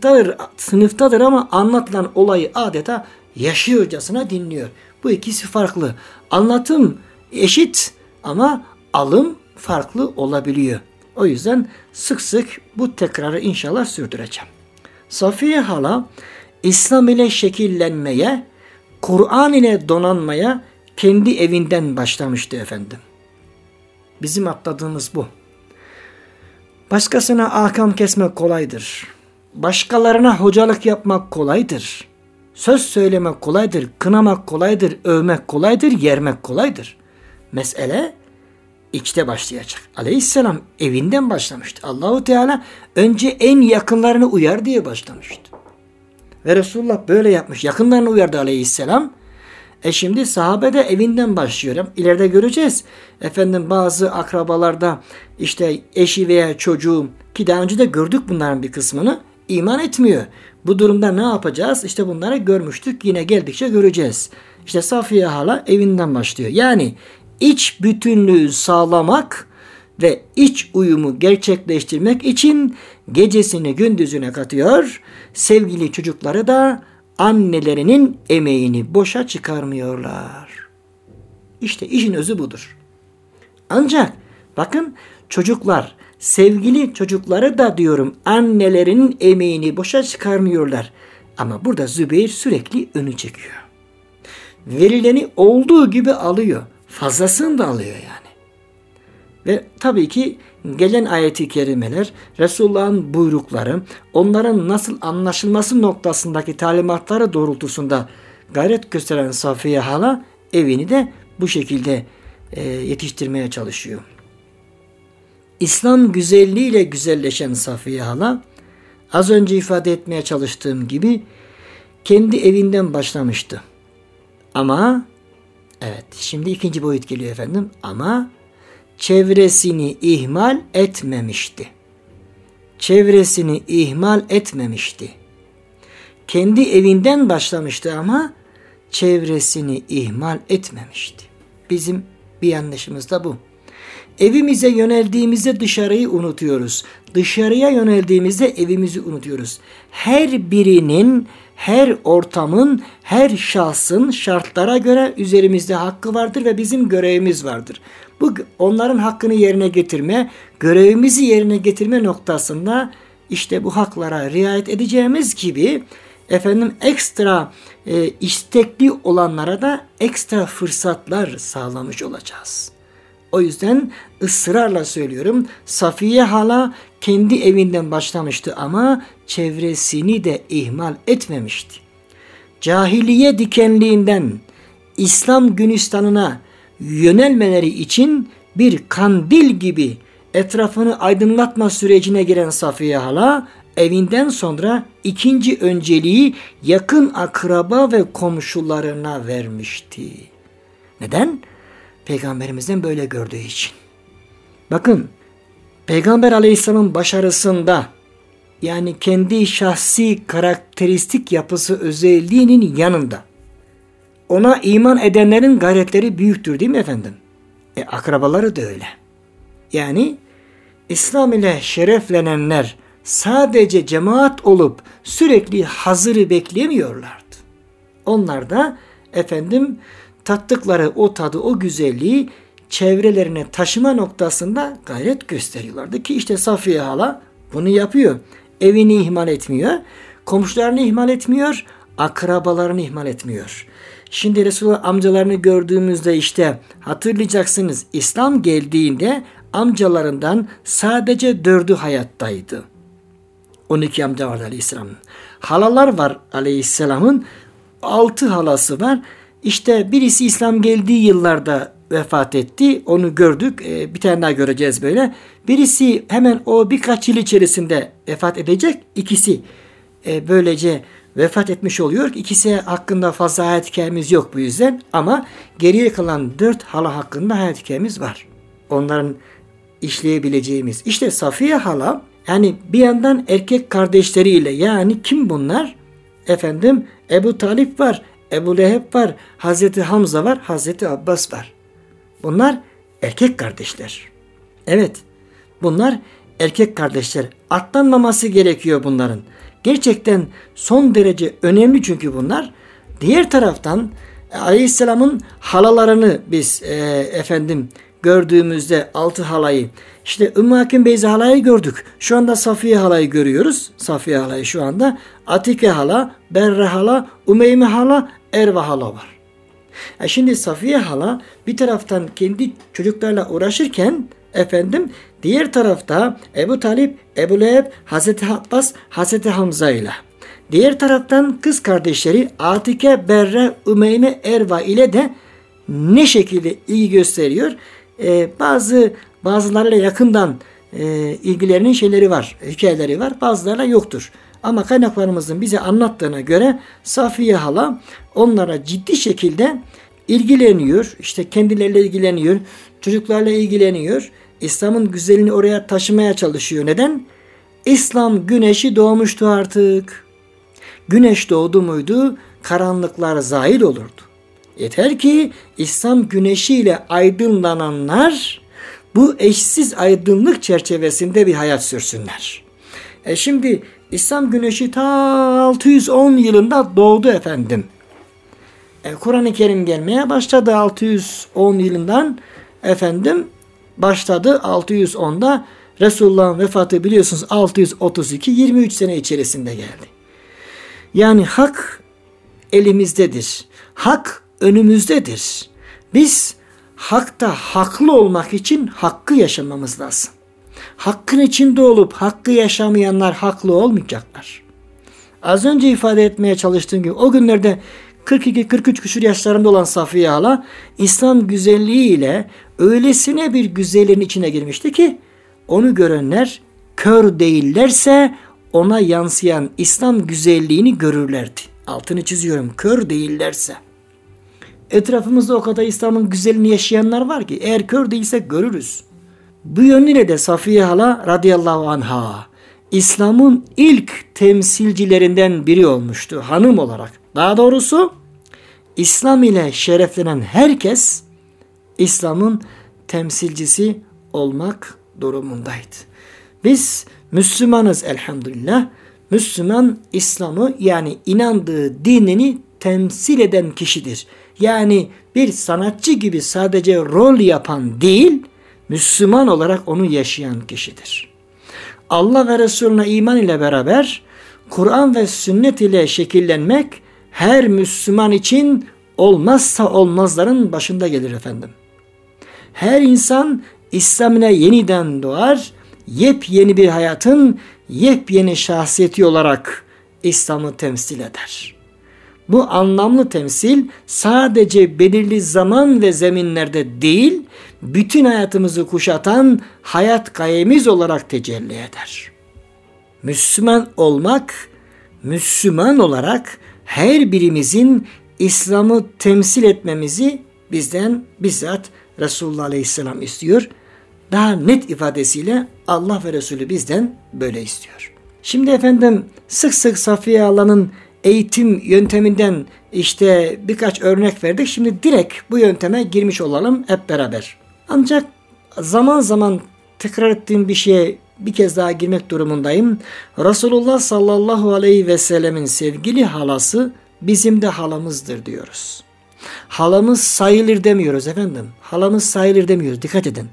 sınıftadır ama anlatılan olayı adeta yaşıyorcasına dinliyor. Bu ikisi farklı. Anlatım eşit ama alım farklı olabiliyor. O yüzden sık sık bu tekrarı inşallah sürdüreceğim. Safiye hala İslam ile şekillenmeye, Kur'an ile donanmaya kendi evinden başlamıştı efendim. Bizim atladığımız bu. Başkasına ahkam kesmek kolaydır. Başkalarına hocalık yapmak kolaydır. Söz söylemek kolaydır, kınamak kolaydır, övmek kolaydır, yermek kolaydır. Mesele içte başlayacak. Aleyhisselam evinden başlamıştı. Allahu Teala önce en yakınlarını uyar diye başlamıştı. Ve Resulullah böyle yapmış. Yakınlarını uyardı Aleyhisselam. Şimdi sahabe de evinden başlıyor. İleride göreceğiz. Efendim bazı akrabalarda işte eşi veya çocuğu ki daha önce de gördük bunların bir kısmını iman etmiyor. Bu durumda ne yapacağız? İşte bunları görmüştük. Yine geldikçe göreceğiz. İşte Safiye hala evinden başlıyor. Yani iç bütünlüğü sağlamak ve iç uyumu gerçekleştirmek için gecesini gündüzüne katıyor. Sevgili çocukları da annelerinin emeğini boşa çıkarmıyorlar. İşte işin özü budur. Ancak bakın çocuklar, sevgili çocukları da diyorum annelerinin emeğini boşa çıkarmıyorlar. Ama burada Zübeyir sürekli önü çekiyor. Verileni olduğu gibi alıyor. Fazlasını da alıyor yani. Ve tabii ki gelen ayet-i kerimeler, Resulullah'ın buyrukları, onların nasıl anlaşılması noktasındaki talimatları doğrultusunda gayret gösteren Safiye hala evini de bu şekilde yetiştirmeye çalışıyor. İslam güzelliğiyle güzelleşen Safiye hala, az önce ifade etmeye çalıştığım gibi kendi evinden başlamıştı. Ama evet, şimdi ikinci boyut geliyor efendim. Ama çevresini ihmal etmemişti. Çevresini ihmal etmemişti. kendi evinden başlamıştı ama çevresini ihmal etmemişti. Bizim bir yanlışımız da bu. Evimize yöneldiğimizde dışarıyı unutuyoruz. Dışarıya yöneldiğimizde evimizi unutuyoruz. Her birinin, her ortamın, her şahsın şartlara göre üzerimizde hakkı vardır ve bizim görevimiz vardır. Bu onların hakkını yerine getirme, görevimizi yerine getirme noktasında işte bu haklara riayet edeceğimiz gibi ekstra istekli olanlara da ekstra fırsatlar sağlamış olacağız. O yüzden ısrarla söylüyorum, Safiye hala kendi evinden başlamıştı ama çevresini de ihmal etmemişti. Cahiliye dikenliğinden İslam Günistan'ına yönelmeleri için bir kandil gibi etrafını aydınlatma sürecine giren Safiye hala evinden sonra ikinci önceliği yakın akraba ve komşularına vermişti. Neden? Peygamberimizden böyle gördüğü için. Bakın, Peygamber Aleyhisselam'ın başarısında, yani kendi şahsi karakteristik yapısı özelliğinin yanında ona iman edenlerin gayretleri büyüktür değil mi efendim? Akrabaları da öyle. Yani İslam ile şereflenenler sadece cemaat olup sürekli hazırı beklemiyorlardı. Onlar da tattıkları o tadı, o güzelliği çevrelerine taşıma noktasında gayret gösteriyorlardı ki işte Safiye hala bunu yapıyor. Evini ihmal etmiyor, komşularını ihmal etmiyor, akrabalarını ihmal etmiyor. Şimdi Resulullah amcalarını gördüğümüzde işte hatırlayacaksınız, İslam geldiğinde amcalarından sadece 4'ü hayattaydı. 12 amca vardı Aleyhisselam'ın. Halalar var Aleyhisselam'ın. 6 halası var. İşte birisi İslam geldiği yıllarda vefat etti. Onu gördük. Bir tane daha göreceğiz böyle. Birisi hemen o birkaç yıl içerisinde vefat edecek. İkisi böylece vefat etmiş oluyor. İkisi hakkında fazla hayat hikayemiz yok bu yüzden. Ama geriye kalan 4 hala hakkında hayat hikayemiz var. Onların işleyebileceğimiz. İşte Safiye hala yani bir yandan erkek kardeşleriyle, yani kim bunlar? Ebu Talip var, Ebu Leheb var, Hazreti Hamza var, Hazreti Abbas var. Bunlar erkek kardeşler. Evet, bunlar erkek kardeşler. Atlanmaması gerekiyor bunların. Gerçekten son derece önemli çünkü bunlar. Diğer taraftan Aleyhisselam'ın halalarını biz gördüğümüzde 6 halayı, işte Ümmü Hakim Beyza halayı gördük. Şu anda Safiye halayı görüyoruz. Safiye halayı şu anda. Atike hala, Berre hala, Umeyme hala, Erve hala var. Şimdi Safiye hala bir taraftan kendi çocuklarla uğraşırken diğer tarafta Ebu Talip, Ebu Leheb, Hazreti Abbas, Hazreti Hamza ile. Diğer taraftan kız kardeşleri Atike, Berre, Umeyme, Erva ile de ne şekilde ilgi gösteriyor? Bazılarıyla yakından ilgilerinin şeyleri var, hikayeleri var. Bazılarıyla yoktur. Ama kaynaklarımızın bize anlattığına göre Safiye hala onlara ciddi şekilde ilgileniyor. İşte kendileriyle ilgileniyor. Çocuklarla ilgileniyor. İslam'ın güzelliğini oraya taşımaya çalışıyor. Neden? İslam güneşi doğmuştu artık. Güneş doğdu muydu? Karanlıklar zahil olurdu. Yeter ki İslam güneşiyle aydınlananlar bu eşsiz aydınlık çerçevesinde bir hayat sürsünler. Şimdi İslam güneşi ta 610 yılında doğdu efendim. Kur'an-ı Kerim gelmeye başladı 610 yılından başladı 610'da. Resulullah'ın vefatı biliyorsunuz 632, 23 sene içerisinde geldi. Yani hak elimizdedir. Hak önümüzdedir. Biz hakta haklı olmak için hakkı yaşamamız lazım. Hakkın içinde olup hakkı yaşamayanlar haklı olmayacaklar. Az önce ifade etmeye çalıştığım gibi o günlerde 42-43 küsur yaşlarında olan Safiye hala İslam güzelliğiyle öylesine bir güzelliğin içine girmişti ki onu görenler kör değillerse ona yansıyan İslam güzelliğini görürlerdi. Altını çiziyorum, kör değillerse. Etrafımızda o kadar İslam'ın güzelliğini yaşayanlar var ki eğer kör değilsek görürüz. Bu yönüyle de Safiye hala radıyallahu anha İslam'ın ilk temsilcilerinden biri olmuştu hanım olarak. Daha doğrusu İslam ile şereflenen herkes İslam'ın temsilcisi olmak durumundaydı. Biz Müslümanız elhamdülillah. Müslüman İslam'ı yani inandığı dinini temsil eden kişidir. Yani bir sanatçı gibi sadece rol yapan değil, Müslüman olarak onu yaşayan kişidir. Allah ve Resulüne iman ile beraber Kur'an ve sünnet ile şekillenmek her Müslüman için olmazsa olmazların başında gelir efendim. Her insan İslam'ına yeniden doğar, yepyeni bir hayatın yepyeni şahsiyeti olarak İslam'ı temsil eder. Bu anlamlı temsil sadece belirli zaman ve zeminlerde değil, bütün hayatımızı kuşatan hayat gayemiz olarak tecelli eder. Müslüman olmak, Müslüman olarak her birimizin İslam'ı temsil etmemizi bizden bizzat Resulullah Aleyhisselam istiyor. Daha net ifadesiyle Allah ve Resulü bizden böyle istiyor. Şimdi efendim sık sık Safiye Hala'nın eğitim yönteminden işte birkaç örnek verdik. Şimdi direkt bu yönteme girmiş olalım hep beraber. Ancak zaman zaman tekrar ettiğim bir şeye bir kez daha girmek durumundayım. Resulullah sallallahu aleyhi ve sellemin sevgili halası bizim de halamızdır diyoruz. Halamız sayılır demiyoruz efendim. Halamız sayılır demiyoruz. Dikkat edin.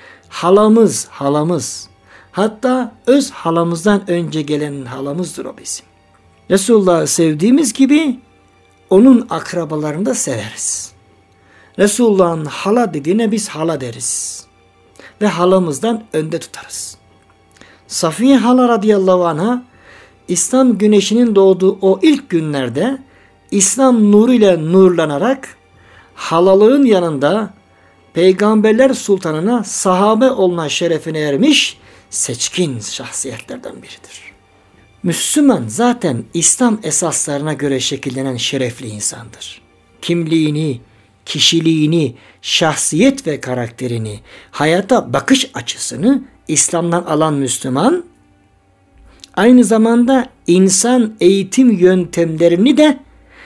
Halamız. Hatta öz halamızdan önce gelen halamızdır o bizim. Resulullah'ı sevdiğimiz gibi onun akrabalarını da severiz. Resulullah'ın hala dediğine biz hala deriz. Ve halamızdan önde tutarız. Safiye hala radıyallahu anha İslam güneşinin doğduğu o ilk günlerde İslam nuruyla nurlanarak halalığın yanında Peygamberler Sultanına sahabe olma şerefine ermiş seçkin şahsiyetlerden biridir. Müslüman zaten İslam esaslarına göre şekillenen şerefli insandır. Kimliğini, kişiliğini, şahsiyet ve karakterini, hayata bakış açısını İslam'dan alan Müslüman, aynı zamanda insan eğitim yöntemlerini de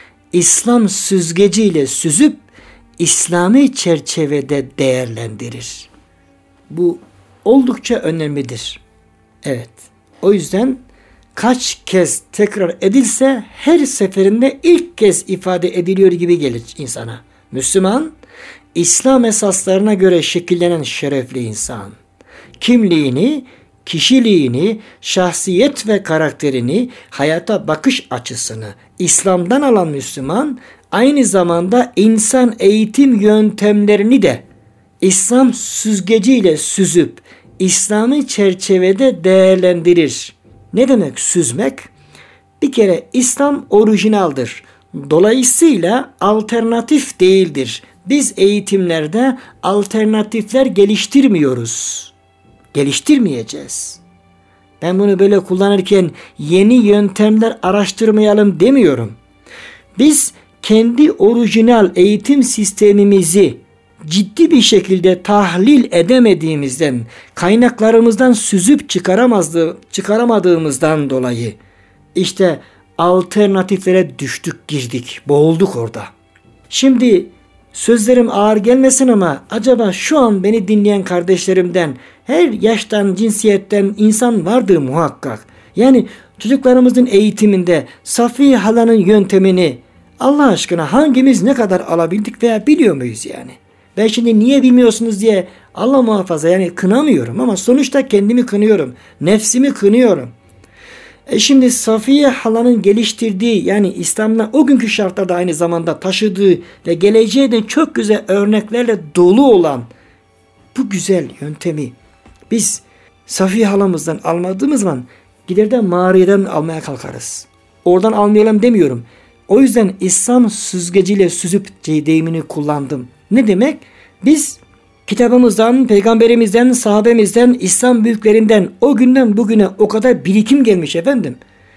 İslam süzgeciyle süzüp İslami çerçevede değerlendirir. Bu oldukça önemlidir. Evet, o yüzden kaç kez tekrar edilse her seferinde ilk kez ifade ediliyor gibi gelir insana. Müslüman, İslam esaslarına göre şekillenen şerefli insan. Kimliğini, kişiliğini, şahsiyet ve karakterini, hayata bakış açısını İslam'dan alan Müslüman, aynı zamanda insan eğitim yöntemlerini de İslam süzgeciyle süzüp İslami çerçevede değerlendirir. Ne demek süzmek? Bir kere İslam orijinaldir. Dolayısıyla alternatif değildir. Biz eğitimlerde alternatifler geliştirmiyoruz. Geliştirmeyeceğiz. Ben bunu böyle kullanırken yeni yöntemler araştırmayalım demiyorum. Biz kendi orijinal eğitim sistemimizi ciddi bir şekilde tahlil edemediğimizden, kaynaklarımızdan süzüp çıkaramadığımızdan dolayı işte alternatiflere düştük, girdik, boğulduk orada. Şimdi sözlerim ağır gelmesin ama acaba şu an beni dinleyen kardeşlerimden her yaştan, cinsiyetten insan vardır muhakkak. Yani çocuklarımızın eğitiminde Safiye halanın yöntemini Allah aşkına hangimiz ne kadar alabildik veya biliyor muyuz yani? Ben şimdi niye bilmiyorsunuz diye Allah muhafaza yani kınamıyorum ama sonuçta kendimi kınıyorum. Nefsimi kınıyorum. Şimdi Safiye halanın geliştirdiği yani İslam'dan o günkü şartlarda aynı zamanda taşıdığı ve geleceğe de çok güzel örneklerle dolu olan bu güzel yöntemi biz Safiye halamızdan almadığımız zaman gider de mağaradan almaya kalkarız. Oradan almayalım demiyorum. O yüzden İslam süzgeciyle süzüp deyimini kullandım. Ne demek? Biz kitabımızdan, peygamberimizden, sahabemizden, İslam büyüklerinden o günden bugüne o kadar birikim gelmiş efendim.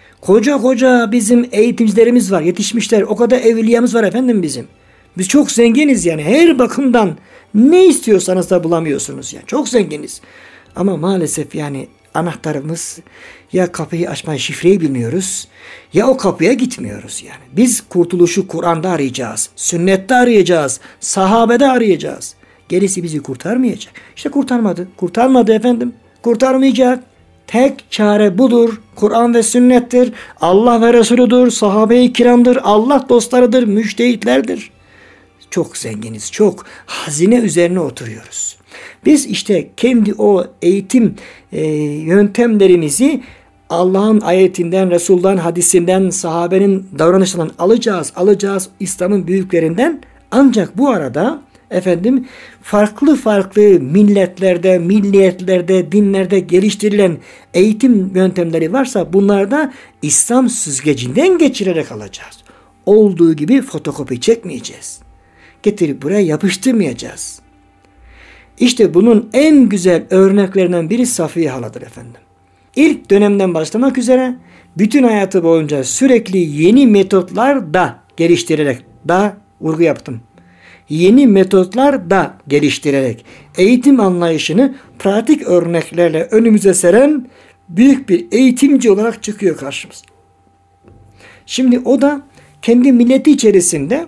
Koca bizim eğitimcilerimiz var, yetişmişler. O kadar evliyamız var efendim bizim. Biz çok zenginiz yani her bakımdan ne istiyorsanız da bulamıyorsunuz yani. Çok zenginiz. Ama maalesef yani anahtarımız ya kapıyı açmayı, şifreyi bilmiyoruz ya o kapıya gitmiyoruz yani. Biz kurtuluşu Kur'an'da arayacağız, sünnette arayacağız, sahabede arayacağız. Gerisi bizi kurtarmayacak. İşte kurtarmadı. Kurtarmadı efendim. Kurtarmayacak. Tek çare budur. Kur'an ve sünnettir. Allah ve Resuludur. Sahabe-i kiramdır. Allah dostlarıdır. Müçtehitlerdir. Çok zenginiz. Çok hazine üzerine oturuyoruz. Biz işte kendi o eğitim yöntemlerimizi Allah'ın ayetinden, Resul'dan, hadisinden, sahabenin davranışlarından alacağız İslam'ın büyüklerinden. Ancak bu arada efendim farklı milletlerde, milliyetlerde, dinlerde geliştirilen eğitim yöntemleri varsa bunları da İslam süzgecinden geçirerek alacağız. Olduğu gibi fotokopi çekmeyeceğiz. Getirip buraya yapıştırmayacağız. İşte bunun en güzel örneklerinden biri Safiye haladır efendim. İlk dönemden başlamak üzere bütün hayatı boyunca sürekli yeni metotlar da geliştirerek, vurgu yaptım. Yeni metotlar da geliştirerek eğitim anlayışını pratik örneklerle önümüze seren büyük bir eğitimci olarak çıkıyor karşımıza. Şimdi o da kendi milleti içerisinde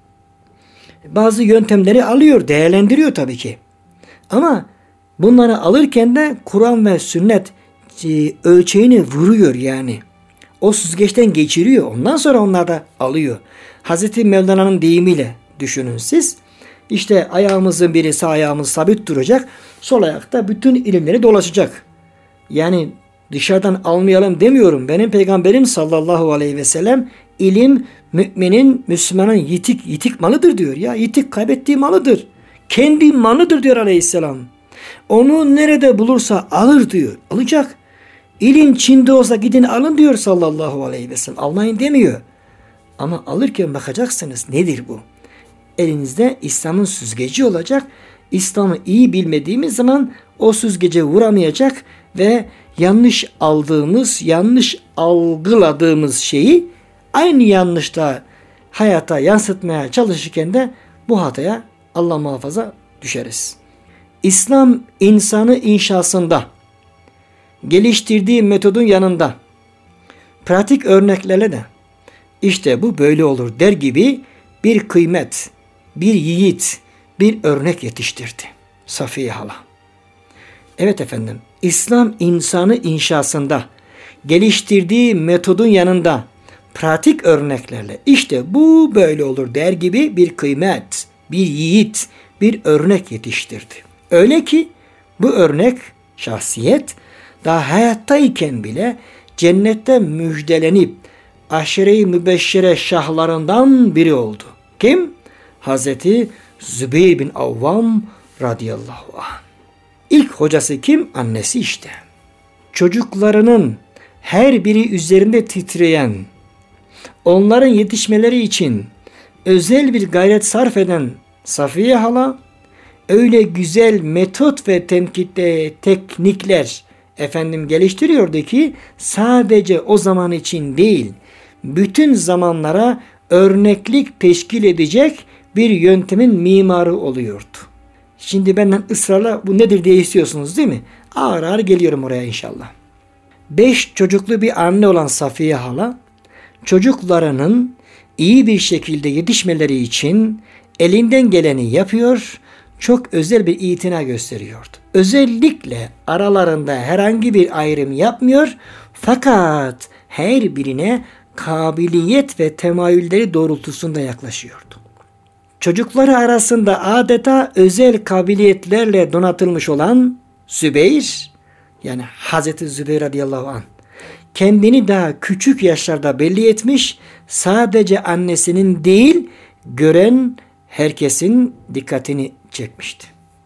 bazı yöntemleri alıyor, değerlendiriyor tabii ki. Ama bunları alırken de Kur'an ve sünnet ölçeğini vuruyor yani. O süzgeçten geçiriyor. Ondan sonra onlar da alıyor. Hazreti Mevlana'nın deyimiyle düşünün siz. İşte ayağımızın biri sağ ayağımız sabit duracak. Sol ayakta bütün ilimleri dolaşacak. Yani dışarıdan almayalım demiyorum. Benim peygamberim sallallahu aleyhi ve sellem ilim müminin, Müslümanın yitik malıdır diyor. Ya yitik kaybettiği malıdır. Kendi malıdır diyor aleyhisselam. Onu nerede bulursa alır diyor. Alacak. İlim Çin'de olsa gidin alın diyor sallallahu aleyhi ve sellem. Almayın demiyor. Ama alırken bakacaksınız nedir bu? Elinizde İslam'ın süzgeci olacak. İslam'ı iyi bilmediğimiz zaman o süzgece vuramayacak ve yanlış aldığımız, yanlış algıladığımız şeyi aynı yanlışta hayata yansıtmaya çalışırken de bu hataya Allah muhafaza düşeriz. İslam insanı inşasında geliştirdiği metodun yanında pratik örneklerle de işte bu böyle olur der gibi bir kıymet, bir yiğit, bir örnek yetiştirdi Safiye hala. Evet efendim, İslam insanı inşasında geliştirdiği metodun yanında pratik örneklerle işte bu böyle olur der gibi bir kıymet, bir yiğit, bir örnek yetiştirdi. Öyle ki bu örnek, şahsiyet daha hayattayken bile cennette müjdelenip aşire-i mübeşşere şahlarından biri oldu. Kim? Hazreti Zübeyir bin Avvam radıyallahu anh. İlk hocası kim? Annesi işte. Çocuklarının her biri üzerinde titreyen, onların yetişmeleri için özel bir gayret sarf eden Safiye hala, öyle güzel metot ve teknikler geliştiriyordu ki sadece o zaman için değil, bütün zamanlara örneklik teşkil edecek bir yöntemin mimarı oluyordu. Şimdi benden ısrarla bu nedir diye istiyorsunuz değil mi? Ağır ağır geliyorum oraya inşallah. 5 çocuklu bir anne olan Safiye hala, çocuklarının iyi bir şekilde yetişmeleri için elinden geleni yapıyor, çok özel bir itina gösteriyordu. Özellikle aralarında herhangi bir ayrım yapmıyor, fakat her birine kabiliyet ve temayülleri doğrultusunda yaklaşıyordu. Çocukları arasında adeta özel kabiliyetlerle donatılmış olan Zübeyir, yani Hazreti Zübeyir radıyallahu anh, kendini daha küçük yaşlarda belli etmiş, sadece annesinin değil, gören herkesin dikkatini çekmişti.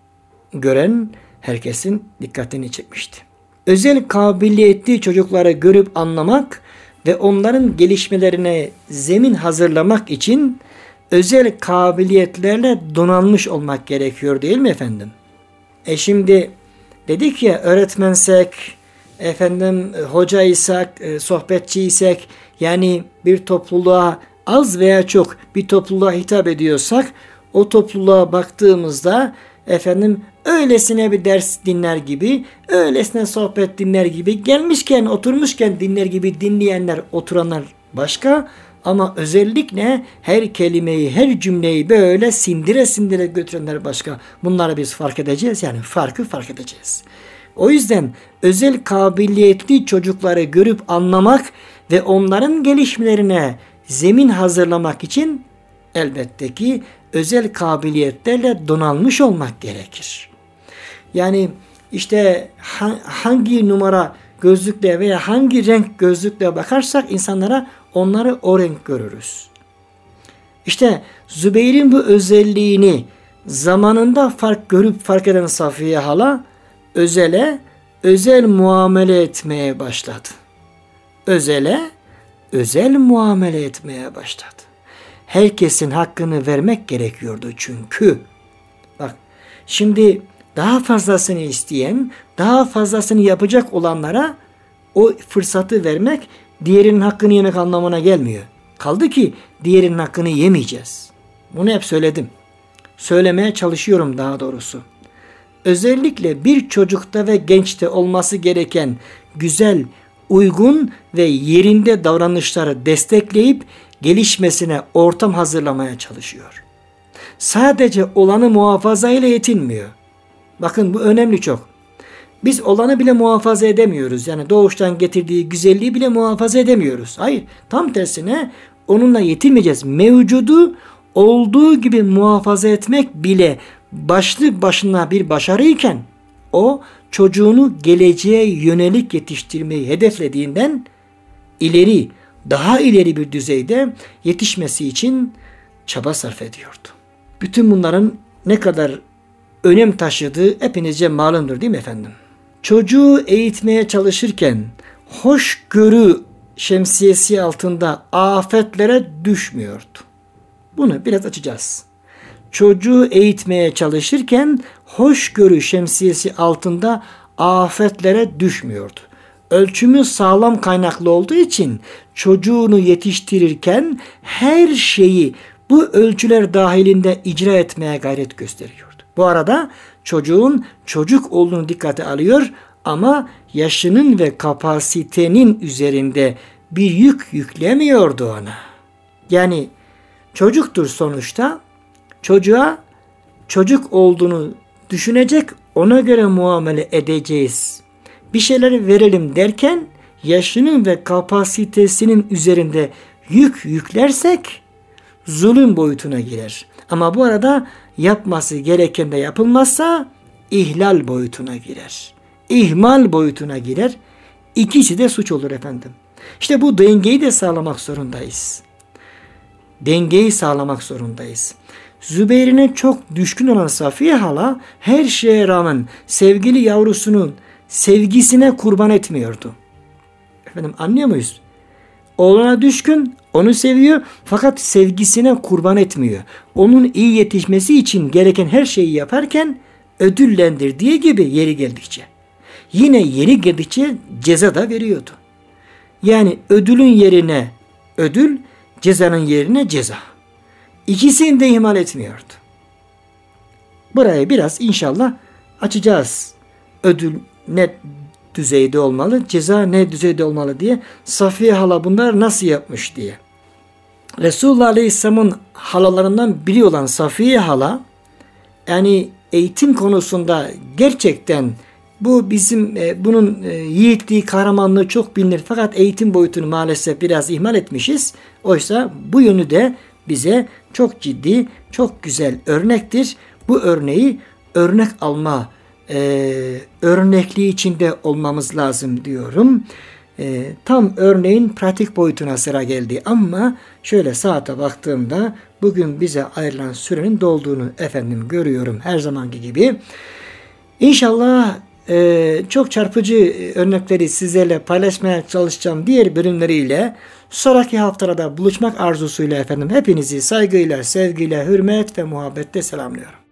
Özel kabiliyetli çocukları görüp anlamak ve onların gelişmelerine zemin hazırlamak için özel kabiliyetlerle donanmış olmak gerekiyor değil mi efendim? Şimdi dedik ya, öğretmensek, hocaysek, sohbetçiysek, yani bir topluluğa az veya çok bir topluluğa hitap ediyorsak, o topluluğa baktığımızda öylesine bir ders dinler gibi, öylesine sohbet dinler gibi, gelmişken, oturmuşken dinler gibi dinleyenler, oturanlar başka. Ama özellikle her kelimeyi, her cümleyi böyle sindire sindire götürenler başka. Bunları biz fark edeceğiz. Yani fark edeceğiz. O yüzden özel kabiliyetli çocukları görüp anlamak ve onların gelişmelerine zemin hazırlamak için elbette ki özel kabiliyetlerle donanmış olmak gerekir. Yani işte hangi numara gözlükle veya hangi renk gözlükle bakarsak insanlara onları o renk görürüz. İşte Zübeyir'in bu özelliğini zamanında fark eden Safiye hala özel muamele etmeye başladı. Özel muamele etmeye başladı. Herkesin hakkını vermek gerekiyordu çünkü. Bak şimdi daha fazlasını isteyen, daha fazlasını yapacak olanlara o fırsatı vermek diğerinin hakkını yemek anlamına gelmiyor. Kaldı ki diğerinin hakkını yemeyeceğiz. Bunu hep söyledim. Söylemeye çalışıyorum daha doğrusu. Özellikle bir çocukta ve gençte olması gereken güzel, uygun ve yerinde davranışları destekleyip gelişmesine ortam hazırlamaya çalışıyor. Sadece olanı muhafaza ile yetinmiyor. Bakın bu önemli çok. Biz olanı bile muhafaza edemiyoruz. Yani doğuştan getirdiği güzelliği bile muhafaza edemiyoruz. Hayır, tam tersine onunla yetinmeyeceğiz. Mevcudu olduğu gibi muhafaza etmek bile başlı başına bir başarıyken o çocuğunu geleceğe yönelik yetiştirmeyi hedeflediğinden daha ileri bir düzeyde yetişmesi için çaba sarf ediyordu. Bütün bunların ne kadar önem taşıdığı hepinizce malumdur değil mi efendim? Çocuğu eğitmeye çalışırken hoşgörü şemsiyesi altında afetlere düşmüyordu. Bunu biraz açacağız. Çocuğu eğitmeye çalışırken hoşgörü şemsiyesi altında afetlere düşmüyordu. Ölçümü sağlam kaynaklı olduğu için çocuğunu yetiştirirken her şeyi bu ölçüler dahilinde icra etmeye gayret gösteriyordu. Bu arada çocuğun çocuk olduğunu dikkate alıyor ama yaşının ve kapasitenin üzerinde bir yük yüklemiyordu ona. Yani çocuktur sonuçta. Çocuğa çocuk olduğunu düşünecek, ona göre muamele edeceğiz. Bir şeyler verelim derken yaşının ve kapasitesinin üzerinde yük yüklersek zulüm boyutuna girer. Ama bu arada yapması gereken de yapılmazsa ihlal boyutuna girer. İhmal boyutuna girer. İkisi de suç olur efendim. İşte bu dengeyi de sağlamak zorundayız. Dengeyi sağlamak zorundayız. Zübeyir'ine çok düşkün olan Safiye hala her şeye rağmen sevgili yavrusunun sevgisine kurban etmiyordu. Efendim anlıyor muyuz? Oğluna düşkün, onu seviyor fakat sevgisine kurban etmiyor. Onun iyi yetişmesi için gereken her şeyi yaparken ödüllendirdiği gibi yeri geldikçe. Yine yeri geldikçe ceza da veriyordu. Yani ödülün yerine ödül, cezanın yerine ceza. İkisini de ihmal etmiyordu. Burayı biraz inşallah açacağız. Ödül ne düzeyde olmalı, ceza ne düzeyde olmalı diye. Safiye hala bunlar nasıl yapmış diye. Resulullah Aleyhisselam'ın halalarından biri olan Safiye hala yani eğitim konusunda gerçekten bu bizim bunun yiğitliği, kahramanlığı çok bilinir. Fakat eğitim boyutunu maalesef biraz ihmal etmişiz. Oysa bu yönü de bize çok ciddi, çok güzel örnektir. Bu örneği örnek alma örnekliği içinde olmamız lazım diyorum. Tam örneğin pratik boyutuna sıra geldi ama şöyle saate baktığımda bugün bize ayrılan sürenin dolduğunu efendim görüyorum her zamanki gibi. İnşallah çok çarpıcı örnekleri sizlerle paylaşmaya çalışacağım diğer bölümleriyle. Sonraki haftada buluşmak arzusuyla efendim hepinizi saygıyla, sevgiyle, hürmet ve muhabbetle selamlıyorum.